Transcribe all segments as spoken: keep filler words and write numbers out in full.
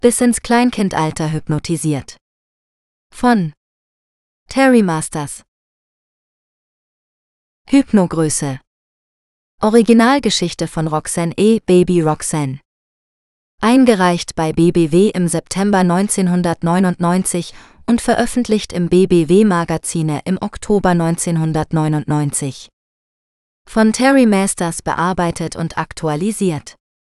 bis ins Kleinkindalter hypnotisiert. Von Terry Masters. Hypnogröße. Originalgeschichte von Roxanne E. Baby Roxanne. Eingereicht bei B B W im September neunzehnhundertneunundneunzig und veröffentlicht im B B W-Magazine im Oktober neunzehnhundertneunundneunzig. Von Terry Masters bearbeitet und aktualisiert.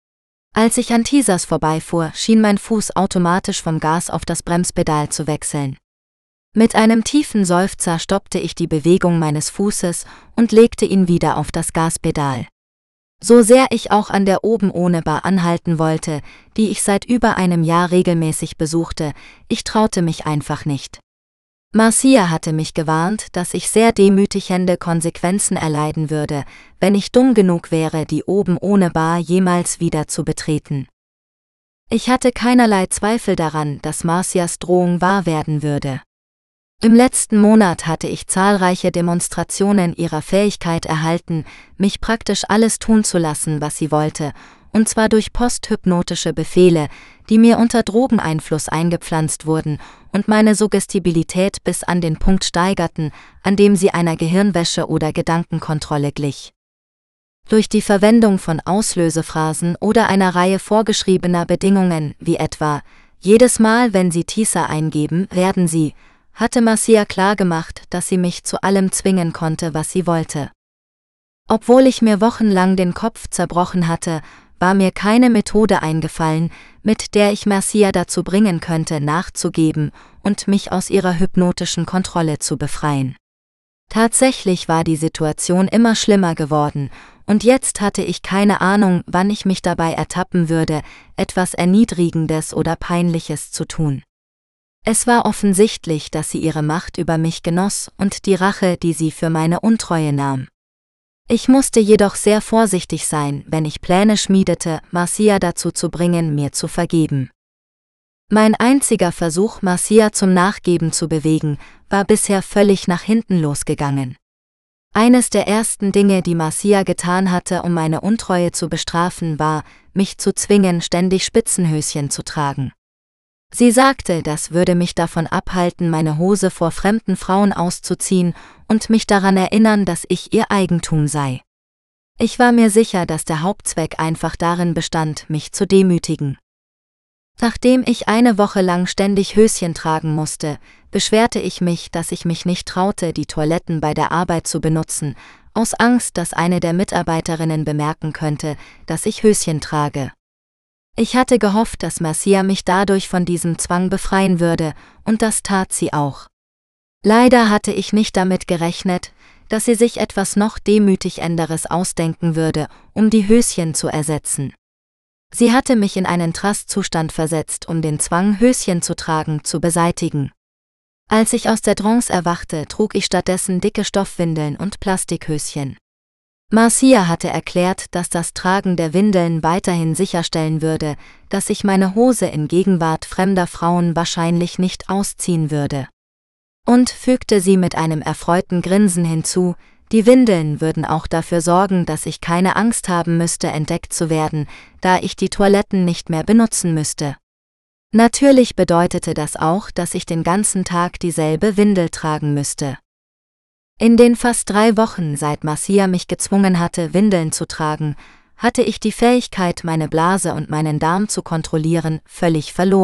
Als ich an Teasers vorbeifuhr, schien mein Fuß automatisch vom Gas auf das Bremspedal zu wechseln. Mit einem tiefen Seufzer stoppte ich die Bewegung meines Fußes und legte ihn wieder auf das Gaspedal. So sehr ich auch an der Oben-ohne-Bar anhalten wollte, die ich seit über einem Jahr regelmäßig besuchte, ich traute mich einfach nicht. Marcia hatte mich gewarnt, dass ich sehr demütigende Konsequenzen erleiden würde, wenn ich dumm genug wäre, die Oben-ohne-Bar jemals wieder zu betreten. Ich hatte keinerlei Zweifel daran, dass Marcias Drohung wahr werden würde. Im letzten Monat hatte ich zahlreiche Demonstrationen ihrer Fähigkeit erhalten, mich praktisch alles tun zu lassen, was sie wollte, und zwar durch posthypnotische Befehle, die mir unter Drogeneinfluss eingepflanzt wurden und meine Suggestibilität bis an den Punkt steigerten, an dem sie einer Gehirnwäsche oder Gedankenkontrolle glich. Durch die Verwendung von Auslösephrasen oder einer Reihe vorgeschriebener Bedingungen, wie etwa, jedes Mal, wenn Sie Teaser eingeben, werden Sie, hatte Marcia klargemacht, dass sie mich zu allem zwingen konnte, was sie wollte. Obwohl ich mir wochenlang den Kopf zerbrochen hatte, war mir keine Methode eingefallen, mit der ich Marcia dazu bringen könnte, nachzugeben und mich aus ihrer hypnotischen Kontrolle zu befreien. Tatsächlich war die Situation immer schlimmer geworden, und jetzt hatte ich keine Ahnung, wann ich mich dabei ertappen würde, etwas Erniedrigendes oder Peinliches zu tun. Es war offensichtlich, dass sie ihre Macht über mich genoss und die Rache, die sie für meine Untreue nahm. Ich musste jedoch sehr vorsichtig sein, wenn ich Pläne schmiedete, Marcia dazu zu bringen, mir zu vergeben. Mein einziger Versuch, Marcia zum Nachgeben zu bewegen, war bisher völlig nach hinten losgegangen. Eines der ersten Dinge, die Marcia getan hatte, um meine Untreue zu bestrafen, war, mich zu zwingen, ständig Spitzenhöschen zu tragen. Sie sagte, das würde mich davon abhalten, meine Hose vor fremden Frauen auszuziehen und mich daran erinnern, dass ich ihr Eigentum sei. Ich war mir sicher, dass der Hauptzweck einfach darin bestand, mich zu demütigen. Nachdem ich eine Woche lang ständig Höschen tragen musste, beschwerte ich mich, dass ich mich nicht traute, die Toiletten bei der Arbeit zu benutzen, aus Angst, dass eine der Mitarbeiterinnen bemerken könnte, dass ich Höschen trage. Ich hatte gehofft, dass Marcia mich dadurch von diesem Zwang befreien würde, und das tat sie auch. Leider hatte ich nicht damit gerechnet, dass sie sich etwas noch demütigenderes ausdenken würde, um die Höschen zu ersetzen. Sie hatte mich in einen Trastzustand versetzt, um den Zwang, Höschen zu tragen, zu beseitigen. Als ich aus der Trance erwachte, trug ich stattdessen dicke Stoffwindeln und Plastikhöschen. Marcia hatte erklärt, dass das Tragen der Windeln weiterhin sicherstellen würde, dass ich meine Hose in Gegenwart fremder Frauen wahrscheinlich nicht ausziehen würde. Und fügte sie mit einem erfreuten Grinsen hinzu, die Windeln würden auch dafür sorgen, dass ich keine Angst haben müsste, entdeckt zu werden, da ich die Toiletten nicht mehr benutzen müsste. Natürlich bedeutete das auch, dass ich den ganzen Tag dieselbe Windel tragen müsste. In den fast drei Wochen, seit Marcia mich gezwungen hatte, Windeln zu tragen, hatte ich die Fähigkeit, meine Blase und meinen Darm zu kontrollieren, völlig verloren.